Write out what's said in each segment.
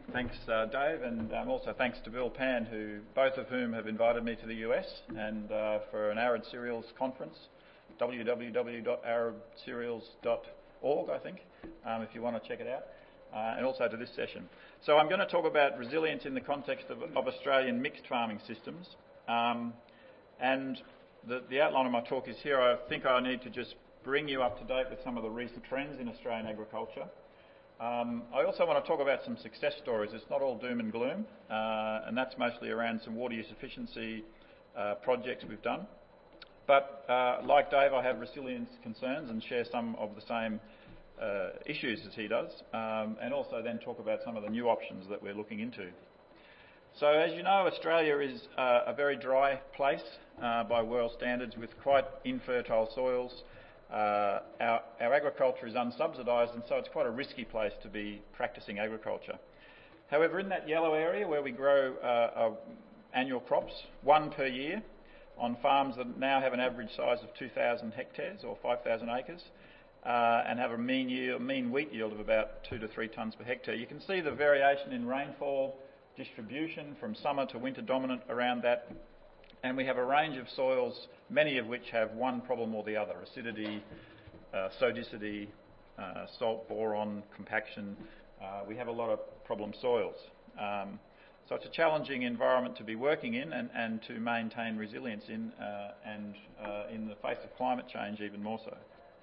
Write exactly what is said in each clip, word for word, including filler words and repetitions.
Thanks, uh, Dave, and um, also thanks to Bill Pan, who both of whom have invited me to the U S and uh, for an Arid Cereals conference, w w w dot arid cereals dot org, I think, um, if you want to check it out, uh, and also to this session. So I'm going to talk about resilience in the context of, of Australian mixed farming systems, um, and the, the outline of my talk is here. I think I need to just bring you up to date with some of the recent trends in Australian agriculture. Um, I also want to talk about some success stories. It's not all doom and gloom, uh, and that's mostly around some water use efficiency uh, projects we've done. But uh, like Dave, I have resilience concerns and share some of the same uh, issues as he does, um, and also then talk about some of the new options that we're looking into. So as you know, Australia is uh, a very dry place uh, by world standards with quite infertile soils. Uh, our, our agriculture is unsubsidised, and so it's quite a risky place to be practising agriculture. However, in that yellow area where we grow uh, uh, annual crops, one per year, on farms that now have an average size of two thousand hectares or five thousand acres, uh, and have a mean yield, mean wheat yield of about two to three tonnes per hectare, you can see the variation in rainfall distribution from summer to winter dominant around that. And we have a range of soils, many of which have one problem or the other: acidity, uh, sodicity, uh, salt, boron, compaction. Uh, we have a lot of problem soils. Um, so it's a challenging environment to be working in and, and to maintain resilience in, uh, and uh, in the face of climate change even more so.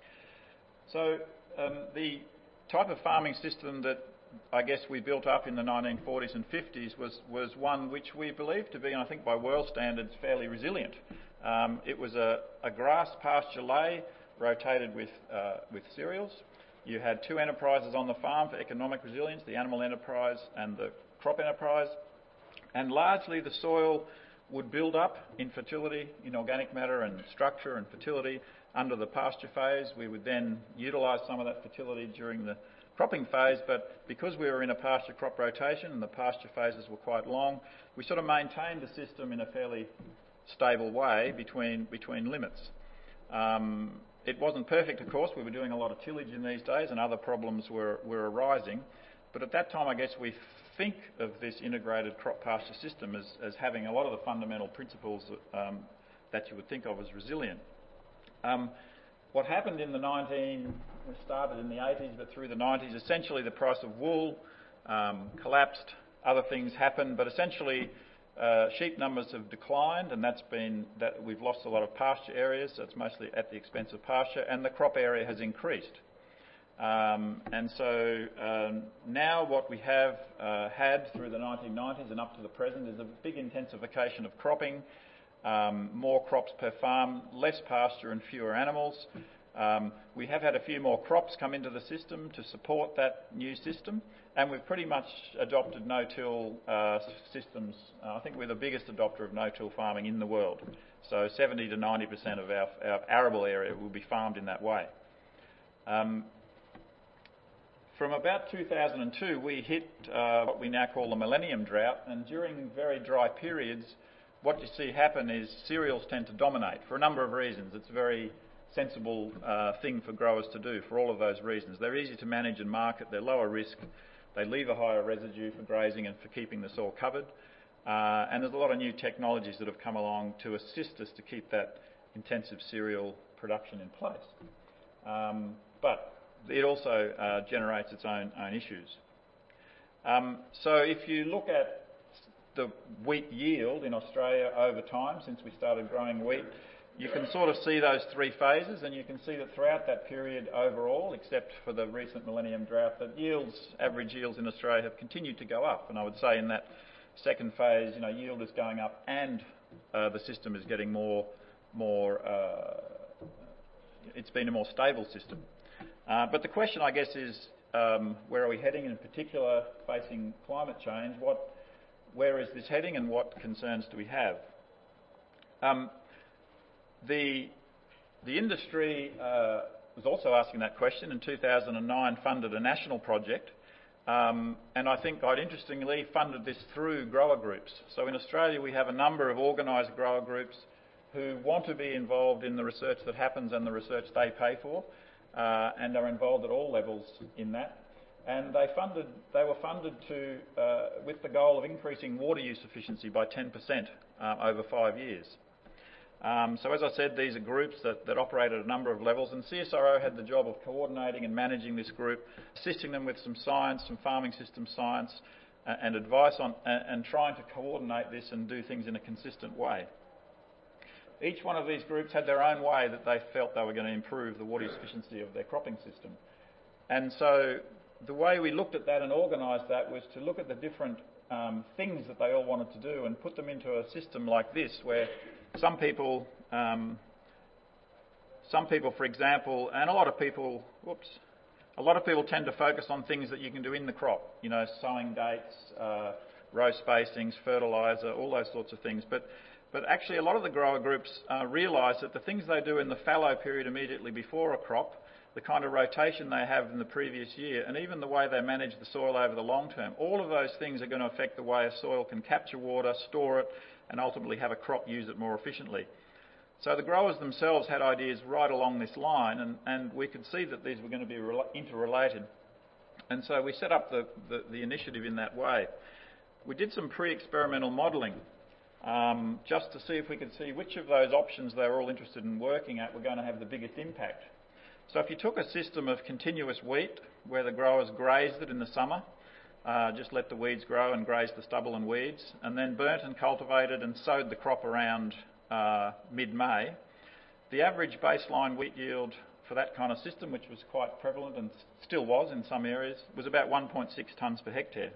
So um, the type of farming system that I guess we built up in the nineteen forties and fifties was, was one which we believed to be, and I think by world standards, fairly resilient. Um, it was a, a grass pasture lay rotated with, uh, with cereals. You had two enterprises on the farm for economic resilience, the animal enterprise and the crop enterprise, and largely the soil would build up in fertility, in organic matter and structure and fertility under the pasture phase. We would then utilise some of that fertility during the cropping phase, but because we were in a pasture crop rotation and the pasture phases were quite long, we sort of maintained the system in a fairly stable way between between limits. Um, it wasn't perfect, of course. We were doing a lot of tillage in these days and other problems were, were arising, but at that time I guess we think of this integrated crop pasture system as, as having a lot of the fundamental principles um, that you would think of as resilient. Um, What happened in the nineteen, started in the eighties, but through the nineties, essentially the price of wool um, collapsed, other things happened, but essentially uh, sheep numbers have declined, and that's been, that we've lost a lot of pasture areas, so it's mostly at the expense of pasture, and the crop area has increased. Um, and so um, now what we have uh, had through the nineteen nineties and up to the present is a big intensification of cropping. Um, more crops per farm, less pasture and fewer animals. Um, we have had a few more crops come into the system to support that new system, and we've pretty much adopted no-till uh, systems. Uh, I think we're the biggest adopter of no-till farming in the world. So seventy to ninety percent of our, our arable area will be farmed in that way. Um, From about two thousand two, we hit uh, what we now call the millennium drought, and during very dry periods, what you see happen is cereals tend to dominate for a number of reasons. It's a very sensible uh, thing for growers to do for all of those reasons. They're easy to manage and market, they're lower risk, they leave a higher residue for grazing and for keeping the soil covered. Uh, and there's a lot of new technologies that have come along to assist us to keep that intensive cereal production in place. Um, but it also uh, generates its own, own issues. Um, so if you look at the wheat yield in Australia over time, since we started growing wheat, you can sort of see those three phases, and you can see that throughout that period overall, except for the recent millennium drought, that yields, average yields in Australia have continued to go up. And I would say in that second phase, you know, yield is going up and uh, the system is getting more, more uh, it's been a more stable system. Uh, but the question, I guess, is um, where are we heading, and in particular facing climate change? What Where is this heading, and what concerns do we have? Um, the, the industry uh, was also asking that question. In two thousand nine, funded a national project, um, and I think quite interestingly funded this through grower groups. So in Australia we have a number of organised grower groups who want to be involved in the research that happens and the research they pay for, uh, and are involved at all levels in that. and they funded. They were funded to uh, with the goal of increasing water use efficiency by ten percent uh, over five years. Um, so as I said, these are groups that, that operate at a number of levels, and C S R O had the job of coordinating and managing this group, assisting them with some science, some farming system science, uh, and advice on, uh, and trying to coordinate this and do things in a consistent way. Each one of these groups had their own way that they felt they were going to improve the water use efficiency of their cropping system. And so the way we looked at that and organised that was to look at the different um, things that they all wanted to do and put them into a system like this, where some people, um, some people, for example, and a lot of people, whoops, a lot of people tend to focus on things that you can do in the crop, you know, sowing dates, uh, row spacings, fertiliser, all those sorts of things. But But actually a lot of the grower groups uh, realise that the things they do in the fallow period immediately before a crop, the kind of rotation they have in the previous year, and even the way they manage the soil over the long term, all of those things are going to affect the way a soil can capture water, store it, and ultimately have a crop use it more efficiently. So the growers themselves had ideas right along this line, and, and we could see that these were going to be interrelated. And so we set up the, the, the initiative in that way. We did some pre-experimental modelling. Um, just to see if we could see which of those options they were all interested in working at were going to have the biggest impact. So if you took a system of continuous wheat, where the growers grazed it in the summer, uh, just let the weeds grow and graze the stubble and weeds, and then burnt and cultivated and sowed the crop around uh, mid-May, the average baseline wheat yield for that kind of system, which was quite prevalent and still was in some areas, was about one point six tonnes per hectare.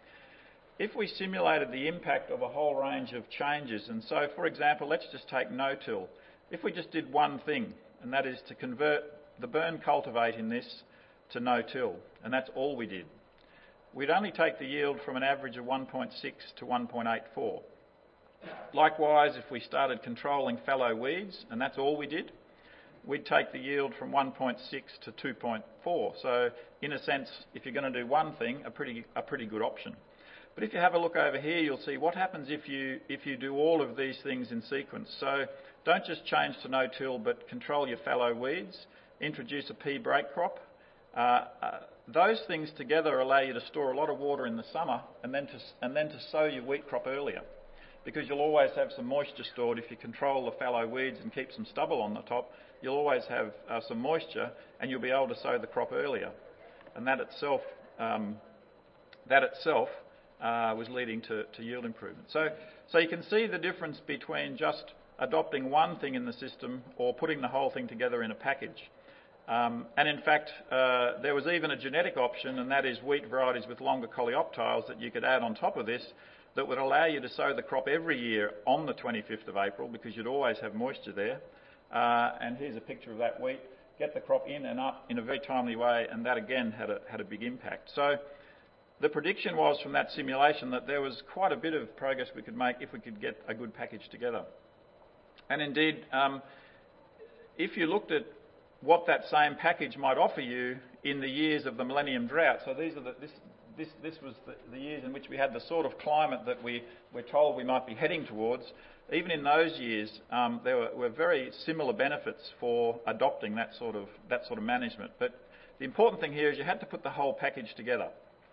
If we simulated the impact of a whole range of changes, and so, for example, let's just take no-till. If we just did one thing, and that is to convert the burn cultivate in this to no-till, and that's all we did, we'd only take the yield from an average of one point six to one point eight four. Likewise, if we started controlling fallow weeds, and that's all we did, we'd take the yield from one point six to two point four. So, in a sense, if you're going to do one thing, a pretty, a pretty good option. But if you have a look over here, you'll see what happens if you if you do all of these things in sequence. So don't just change to no-till, but control your fallow weeds, introduce a pea break crop. Uh, uh, those things together allow you to store a lot of water in the summer and then to and then to sow your wheat crop earlier, because you'll always have some moisture stored. If you control the fallow weeds and keep some stubble on the top, you'll always have uh, some moisture, and you'll be able to sow the crop earlier. And that itself, um, that itself. Uh, was leading to, to yield improvement. So, so you can see the difference between just adopting one thing in the system or putting the whole thing together in a package. Um, and in fact, uh, there was even a genetic option, and that is wheat varieties with longer coleoptiles that you could add on top of this that would allow you to sow the crop every year on the twenty-fifth of April, because you'd always have moisture there. Uh, and here's a picture of that wheat. Get the crop in and up in a very timely way, and that again had a, had a big impact. So the prediction was from that simulation that there was quite a bit of progress we could make if we could get a good package together. And indeed, um, if you looked at what that same package might offer you in the years of the Millennium Drought, so these are the, this, this, this was the, the years in which we had the sort of climate that we were told we might be heading towards, even in those years, um, there were, were very similar benefits for adopting that sort of, that sort of management. But the important thing here is you had to put the whole package together.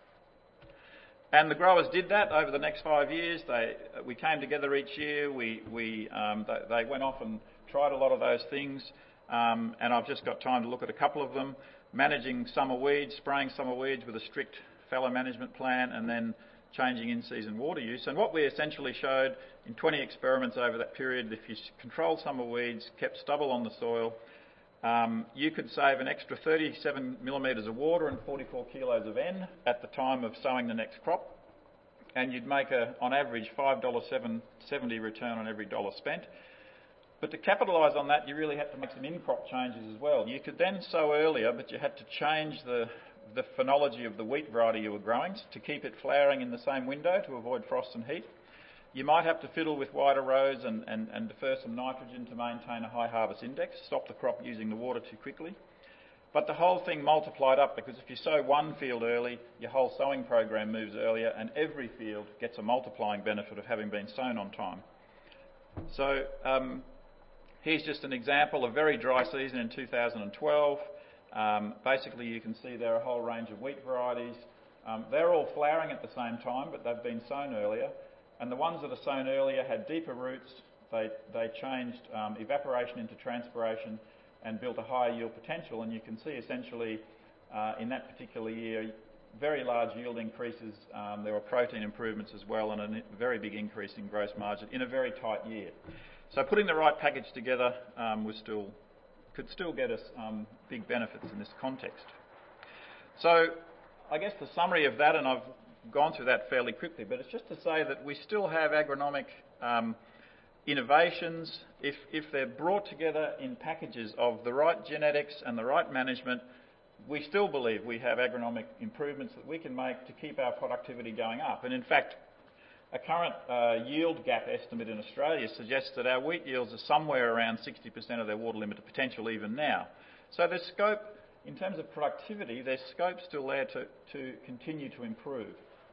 And the growers did that over the next five years. They, we came together each year. We, we, um, they, they went off and tried a lot of those things. Um, and I've just got time to look at a couple of them. Managing summer weeds, spraying summer weeds with a strict fallow management plan, and then changing in-season water use. And what we essentially showed in twenty experiments over that period, if you controlled summer weeds, kept stubble on the soil, Um, you could save an extra thirty-seven millimetres of water and forty-four kilos of N at the time of sowing the next crop, and you'd make, a, on average, five dollars seventy return on every dollar spent. But to capitalise on that, you really had to make some in-crop changes as well. You could then sow earlier, but you had to change the, the phenology of the wheat variety you were growing to keep it flowering in the same window to avoid frost and heat. You might have to fiddle with wider rows and, and, and defer some nitrogen to maintain a high harvest index, stop the crop using the water too quickly. But the whole thing multiplied up, because if you sow one field early, your whole sowing program moves earlier, and every field gets a multiplying benefit of having been sown on time. So um, here's just an example, a very dry season in two thousand twelve. Um, basically, you can see there are a whole range of wheat varieties. Um, they're all flowering at the same time, but they've been sown earlier. And the ones that are sown earlier had deeper roots. They, they changed um, evaporation into transpiration and built a higher yield potential. And you can see essentially uh, in that particular year, very large yield increases. Um, there were protein improvements as well, and a very big increase in gross margin in a very tight year. So putting the right package together um, was still could still get us um, big benefits in this context. So I guess the summary of that, and I've gone through that fairly quickly, but it's just to say that we still have agronomic um, innovations. If, if they're brought together in packages of the right genetics and the right management, we still believe we have agronomic improvements that we can make to keep our productivity going up. And in fact, a current uh, yield gap estimate in Australia suggests that our wheat yields are somewhere around sixty percent of their water limited potential even now. So there's scope, in terms of productivity, there's scope still there to, to continue to improve.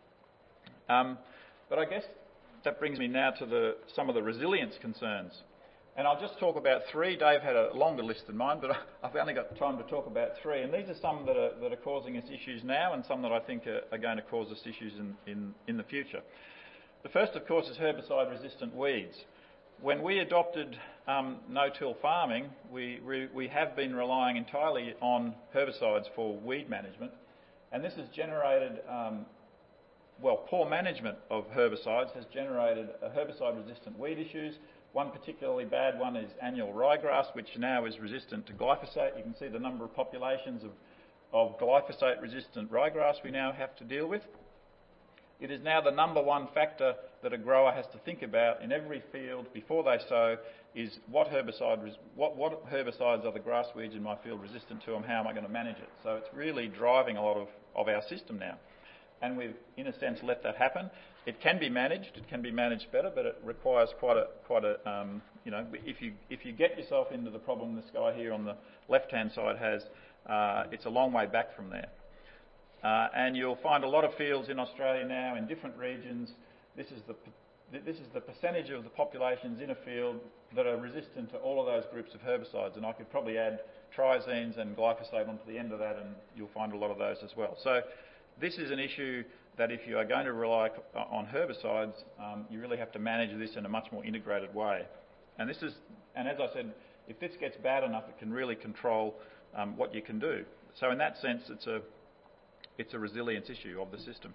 Um, but I guess that brings me now to the, some of the resilience concerns. And I'll just talk about three. Dave had a longer list than mine, but I've only got time to talk about three. And these are some that are, that are causing us issues now and some that I think are, are going to cause us issues in, in, in the future. The first, of course, is herbicide-resistant weeds. When we adopted um, no-till farming, we, we, we have been relying entirely on herbicides for weed management. And this has generated, um, well, poor management of herbicides has generated uh, herbicide-resistant weed issues. One particularly bad one is annual ryegrass, which now is resistant to glyphosate. You can see the number of populations of, of glyphosate-resistant ryegrass we now have to deal with. It is now the number one factor that a grower has to think about in every field before they sow is what, herbicide, what, what herbicides are the grass weeds in my field resistant to and how am I going to manage it. So it's really driving a lot of, of our system now. And we've, in a sense, let that happen. It can be managed. It can be managed better, but it requires quite a, quite a, um, you know, if you if you get yourself into the problem this guy here on the left-hand side has, uh, it's a long way back from there. Uh, and you'll find a lot of fields in Australia now in different regions. This is the this is the percentage of the populations in a field that are resistant to all of those groups of herbicides. And I could probably add triazines and glyphosate onto the end of that, and you'll find a lot of those as well. So this is an issue that if you are going to rely on herbicides, um, you really have to manage this in a much more integrated way. And this is, and as I said, if this gets bad enough, it can really control um, what you can do. So in that sense, it's a it's a resilience issue of the system.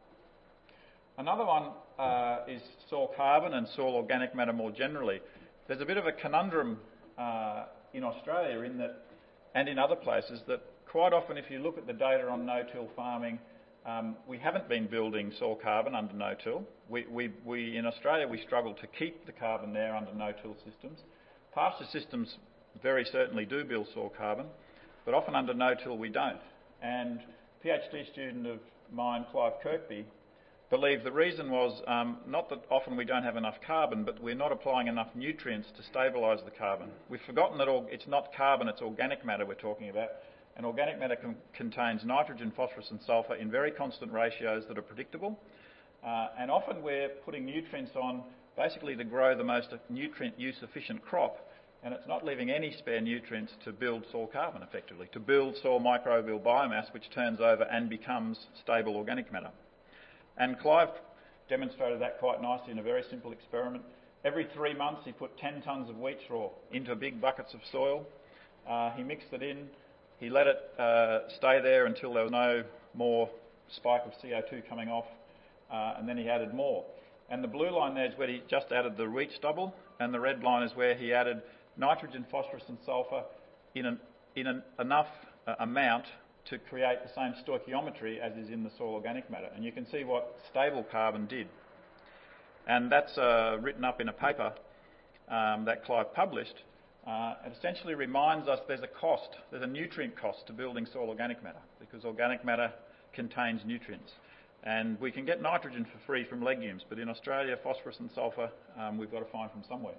Another one uh, is soil carbon and soil organic matter more generally. There's a bit of a conundrum uh, in Australia in that, and in other places, that quite often if you look at the data on no-till farming, Um, we haven't been building soil carbon under no-till. We, we, we, in Australia, we struggle to keep the carbon there under no-till systems. Pasture systems very certainly do build soil carbon, but often under no-till we don't. And a PhD student of mine, Clive Kirkby, believed the reason was um, not that often we don't have enough carbon, but we're not applying enough nutrients to stabilise the carbon. We've forgotten that all, it's not carbon, it's organic matter we're talking about. And organic matter con contains nitrogen, phosphorus and sulphur in very constant ratios that are predictable. Uh, and often we're putting nutrients on basically to grow the most nutrient use efficient crop, and it's not leaving any spare nutrients to build soil carbon effectively, to build soil microbial biomass which turns over and becomes stable organic matter. And Clive demonstrated that quite nicely in a very simple experiment. Every three months he put ten tonnes of wheat straw into big buckets of soil. Uh, he mixed it in. He let it uh, stay there until there was no more spike of C O two coming off, uh, and then he added more. And the blue line there is where he just added the wheat stubble, and the red line is where he added nitrogen, phosphorus and sulphur in, an, in an enough uh, amount to create the same stoichiometry as is in the soil organic matter. And you can see what stable carbon did. And that's uh, written up in a paper um, that Clive published. Uh, it essentially reminds us there's a cost, there's a nutrient cost to building soil organic matter, because organic matter contains nutrients. And we can get nitrogen for free from legumes, but in Australia, phosphorus and sulphur um, we've got to find from somewhere.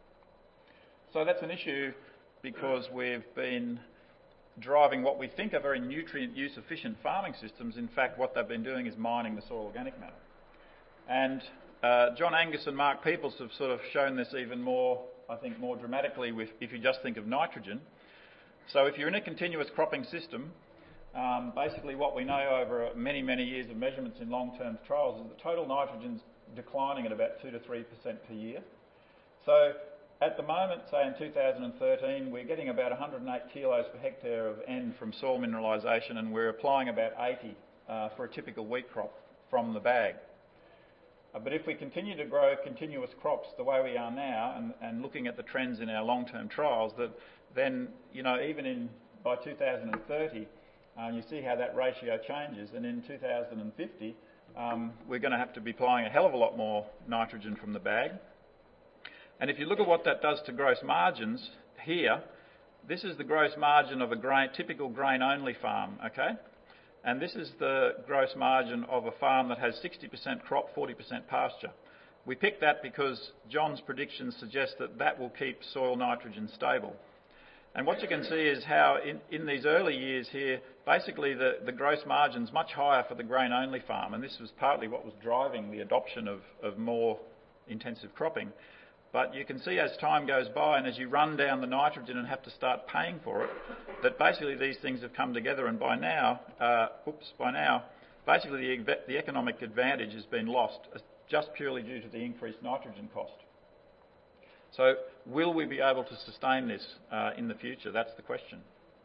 So that's an issue because we've been driving what we think are very nutrient use efficient farming systems. In fact, what they've been doing is mining the soil organic matter. And uh, John Angus and Mark Peoples have sort of shown this even more, I think, more dramatically with, if you just think of nitrogen. So if you're in a continuous cropping system, um, basically what we know over many, many years of measurements in long-term trials is the total nitrogen's declining at about two to three percent per year. So at the moment, say in two thousand thirteen, we're getting about one hundred eight kilos per hectare of N from soil mineralisation, and we're applying about eighty uh, for a typical wheat crop from the bag. Uh, but if we continue to grow continuous crops the way we are now, and, and looking at the trends in our long-term trials, that then, you know, even in by two thousand thirty, uh, you see how that ratio changes, and in two thousand fifty, um, we're going to have to be applying a hell of a lot more nitrogen from the bag. And if you look at what that does to gross margins here, this is the gross margin of a grain, typical grain-only farm, okay? And this is the gross margin of a farm that has sixty percent crop, forty percent pasture. We picked that because John's predictions suggest that that will keep soil nitrogen stable. And what you can see is how in, in these early years here, basically the, the gross margin's much higher for the grain-only farm, and this was partly what was driving the adoption of, of more intensive cropping. But you can see as time goes by and as you run down the nitrogen and have to start paying for it, that basically these things have come together, and by now, uh, oops, by now, basically the, the economic advantage has been lost just purely due to the increased nitrogen cost. So will we be able to sustain this uh, in the future? That's the question.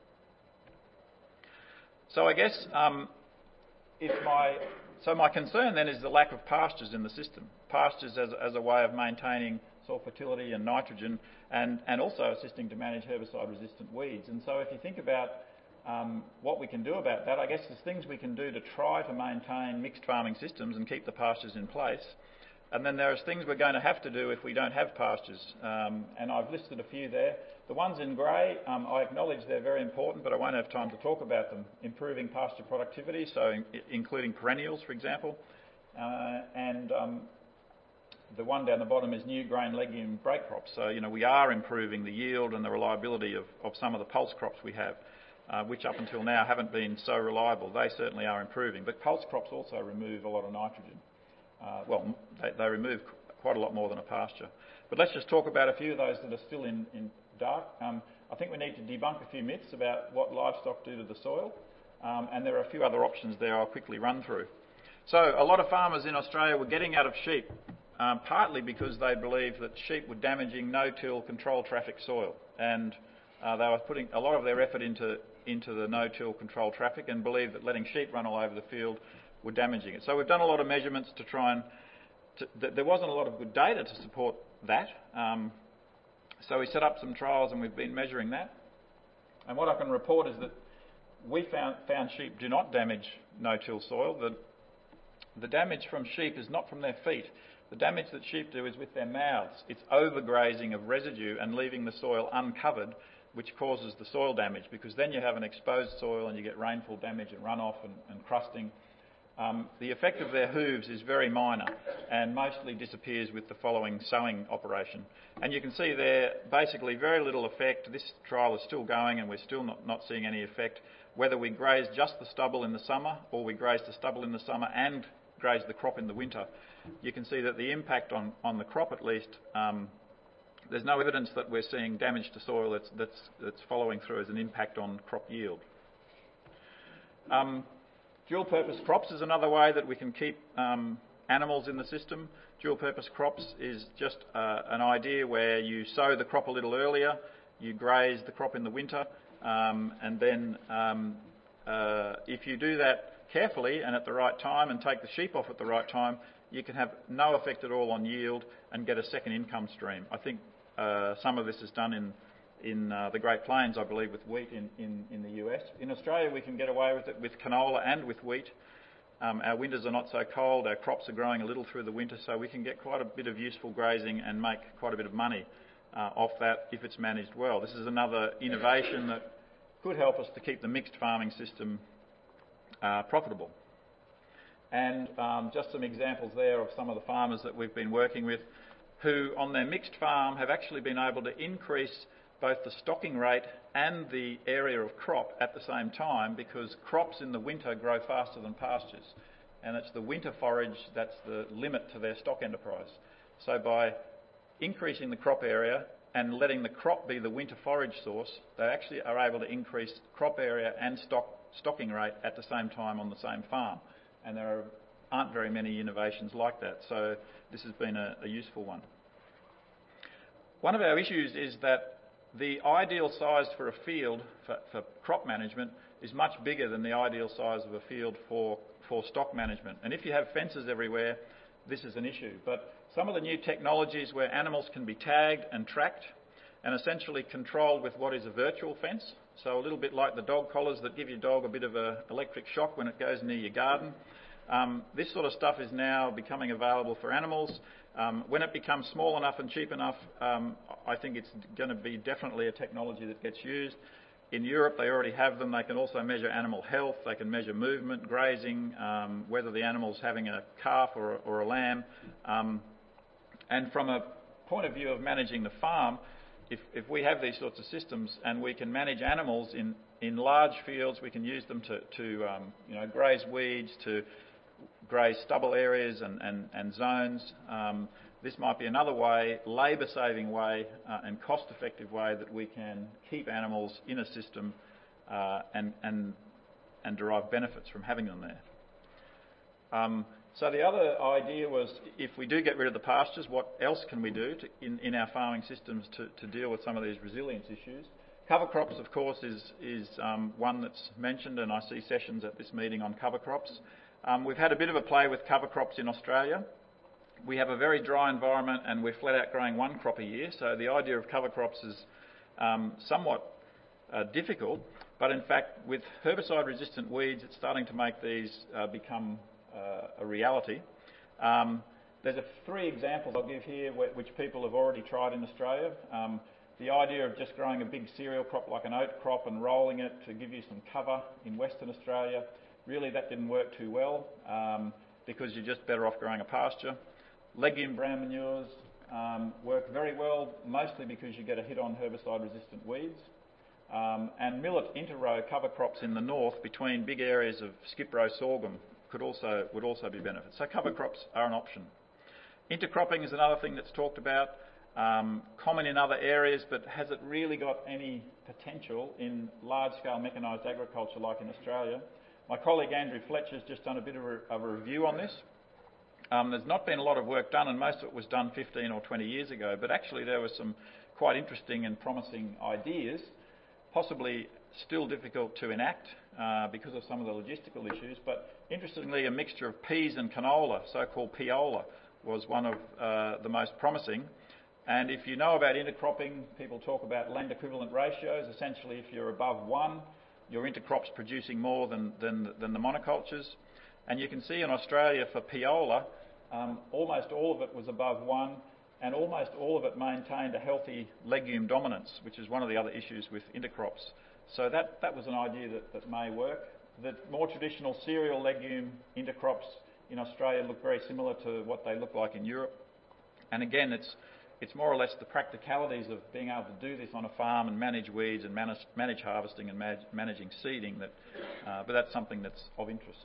So I guess um, if my so my concern then is the lack of pastures in the system. Pastures as, as a way of maintaining soil fertility and nitrogen, and, and also assisting to manage herbicide-resistant weeds. And so if you think about um, what we can do about that, I guess there's things we can do to try to maintain mixed farming systems and keep the pastures in place. And then there's things we're going to have to do if we don't have pastures. Um, and I've listed a few there. The ones in grey, um, I acknowledge they're very important, but I won't have time to talk about them. Improving pasture productivity, so in, including perennials, for example. Uh, and um, the one down the bottom is new grain legume break crops. So, you know, we are improving the yield and the reliability of, of some of the pulse crops we have, uh, which up until now haven't been so reliable. They certainly are improving. But pulse crops also remove a lot of nitrogen. Uh, well, they, they remove quite a lot more than a pasture. But let's just talk about a few of those that are still in, in dark. Um, I think we need to debunk a few myths about what livestock do to the soil. Um, and there are a few other options there I'll quickly run through. So a lot of farmers in Australia were getting out of sheep, um, partly because they believed that sheep were damaging no-till control traffic soil. And uh, they were putting a lot of their effort into, into the no-till control traffic and believed that letting sheep run all over the field were damaging it. So we've done a lot of measurements to try and... To, th there wasn't a lot of good data to support that. Um, so we set up some trials and we've been measuring that. And what I can report is that we found, found sheep do not damage no-till soil. The, the damage from sheep is not from their feet. The damage that sheep do is with their mouths. It's overgrazing of residue and leaving the soil uncovered, which causes the soil damage, because then you have an exposed soil and you get rainfall damage and runoff and, and crusting. Um, the effect of their hooves is very minor and mostly disappears with the following sowing operation. And you can see there basically very little effect. This trial is still going and we're still not, not seeing any effect. Whether we graze just the stubble in the summer or we graze the stubble in the summer and graze the crop in the winter, you can see that the impact on, on the crop at least, um, there's no evidence that we're seeing damage to soil that's, that's, that's following through as an impact on crop yield. Um, Dual purpose crops is another way that we can keep um, animals in the system. Dual purpose crops is just uh, an idea where you sow the crop a little earlier, you graze the crop in the winter, um, and then um, uh, if you do that carefully and at the right time and take the sheep off at the right time, you can have no effect at all on yield and get a second income stream. I think uh, some of this is done in in uh, the Great Plains, I believe, with wheat in, in, in the U S. In Australia, we can get away with it with canola and with wheat. Um, our winters are not so cold, our crops are growing a little through the winter, so we can get quite a bit of useful grazing and make quite a bit of money uh, off that if it's managed well. This is another innovation that could help us to keep the mixed farming system uh, profitable. And um, just some examples there of some of the farmers that we've been working with who on their mixed farm have actually been able to increase both the stocking rate and the area of crop at the same time, because crops in the winter grow faster than pastures. And it's the winter forage that's the limit to their stock enterprise. So by increasing the crop area and letting the crop be the winter forage source, they actually are able to increase crop area and stock, stocking rate at the same time on the same farm. And there are, aren't very many innovations like that, so this has been a, a useful one. One of our issues is that the ideal size for a field for, for crop management is much bigger than the ideal size of a field for, for stock management. And if you have fences everywhere, this is an issue. But some of the new technologies where animals can be tagged and tracked and essentially controlled with what is a virtual fence, so a little bit like the dog collars that give your dog a bit of an electric shock when it goes near your garden. Um, this sort of stuff is now becoming available for animals. Um, when it becomes small enough and cheap enough, um, I think it's going to be definitely a technology that gets used. In Europe, they already have them. They can also measure animal health. They can measure movement, grazing, um, whether the animal's having a calf or, or a lamb. Um, and from a point of view of managing the farm, if, if we have these sorts of systems and we can manage animals in, in large fields, we can use them to, to um, you know, graze weeds, to graze stubble areas and, and, and zones. Um, this might be another way, labour-saving way uh, and cost-effective way that we can keep animals in a system uh, and, and, and derive benefits from having them there. Um, so the other idea was, if we do get rid of the pastures, what else can we do to, in, in our farming systems to, to deal with some of these resilience issues? Cover crops, of course, is, is um, one that's mentioned, and I see sessions at this meeting on cover crops. Um, we've had a bit of a play with cover crops in Australia. We have a very dry environment and we're flat out growing one crop a year, so the idea of cover crops is um, somewhat uh, difficult, but in fact with herbicide resistant weeds it's starting to make these uh, become uh, a reality. Um, there's a three examples I'll give here which people have already tried in Australia. Um, the idea of just growing a big cereal crop like an oat crop and rolling it to give you some cover in Western Australia, really that didn't work too well um, because you're just better off growing a pasture. Legume brown manures um, work very well, mostly because you get a hit on herbicide-resistant weeds. Um, and millet inter-row cover crops in the north between big areas of skip-row sorghum could also, would also be benefits. So cover crops are an option. Intercropping is another thing that's talked about, um, common in other areas, but has it really got any potential in large-scale mechanised agriculture like in Australia? My colleague Andrew Fletcher has just done a bit of a, of a review on this. Um, there's not been a lot of work done, and most of it was done fifteen or twenty years ago, but actually there were some quite interesting and promising ideas, possibly still difficult to enact uh, because of some of the logistical issues, but interestingly a mixture of peas and canola, so-called peola, was one of uh, the most promising. And if you know about intercropping, people talk about land equivalent ratios. Essentially, if you're above one, your intercrop's producing more than, than, than the monocultures. And you can see in Australia for peola, um, almost all of it was above one, and almost all of it maintained a healthy legume dominance, which is one of the other issues with intercrops. So that, that was an idea that, that may work. The more traditional cereal legume intercrops in Australia look very similar to what they look like in Europe. And again, it's, it's more or less the practicalities of being able to do this on a farm and manage weeds and manage, manage harvesting and manage, managing seeding, that, uh, but that's something that's of interest.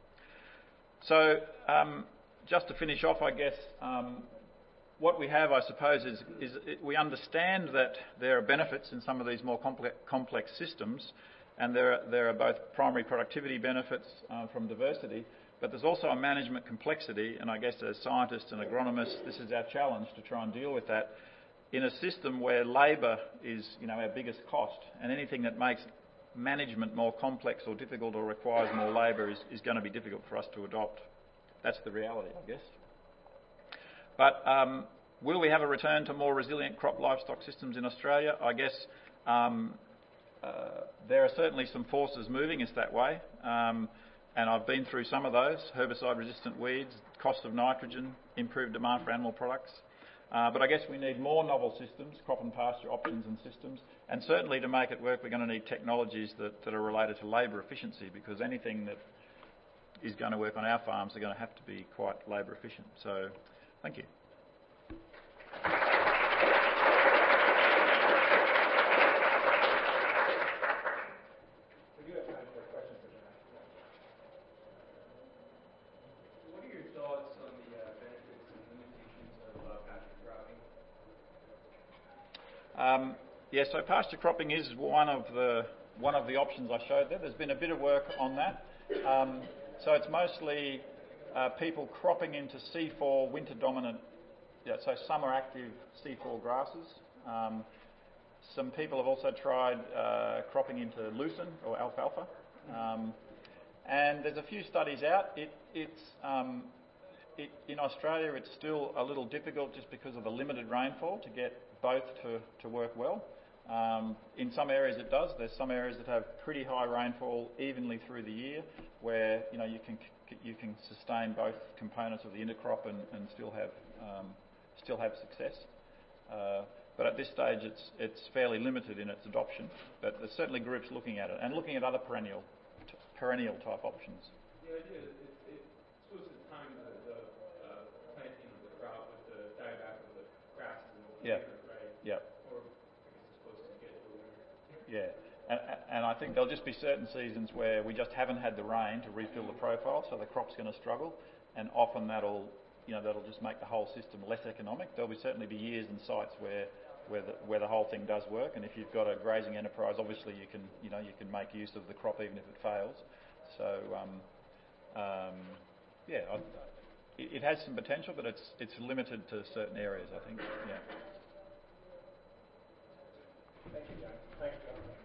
So um, just to finish off, I guess, um, what we have, I suppose, is, is it, we understand that there are benefits in some of these more complex, complex systems, and there are, there are both primary productivity benefits uh, from diversity, but there's also a management complexity, and I guess as scientists and agronomists, this is our challenge to try and deal with that in a system where labour is, you know, our biggest cost, and anything that makes management more complex or difficult or requires more labour is, is going to be difficult for us to adopt. That's the reality, I guess. But um, will we have a return to more resilient crop livestock systems in Australia? I guess um, uh, there are certainly some forces moving us that way, um, and I've been through some of those: herbicide-resistant weeds, cost of nitrogen, improved demand for animal products. Uh, but I guess we need more novel systems, crop and pasture options and systems, and certainly to make it work we're going to need technologies that, that are related to labour efficiency, because anything that is going to work on our farms are going to have to be quite labour efficient. So, thank you. We do have time for a question for John. What are your thoughts on the uh, benefits and limitations of uh, pasture cropping? Um, yeah, so pasture cropping is one of the one of the options I showed there. There's been a bit of work on that. Um, so it's mostly uh, people cropping into C four winter dominant, yeah, so summer active C four grasses. Um, some people have also tried uh, cropping into lucerne or alfalfa. Um, and there's a few studies out. It, it's um, It, in Australia, it's still a little difficult just because of the limited rainfall to get both to, to work well. Um, in some areas it does. There's some areas that have pretty high rainfall evenly through the year, where you know you can you can sustain both components of the intercrop and, and still have um, still have success. Uh, but at this stage, it's it's fairly limited in its adoption. But there's certainly groups looking at it and looking at other perennial t- perennial type options. The idea is it, it's supposed to time the, the uh, planting of the crop with the dieback of the grasses and the Yeah. winter, right? Yeah. Or I guess it's supposed to get to the winter. Yeah, and, and I think there'll just be certain seasons where we just haven't had the rain to refill the profile, so the crop's going to struggle, and often that'll, you know, that'll just make the whole system less economic. There'll be certainly be years and sites where where the, where the whole thing does work, and if you've got a grazing enterprise, obviously you can, you know, you can make use of the crop even if it fails. So, um, um, yeah, I, it, it has some potential, but it's it's limited to certain areas, I think. Yeah. Thank you, John. Thanks, John.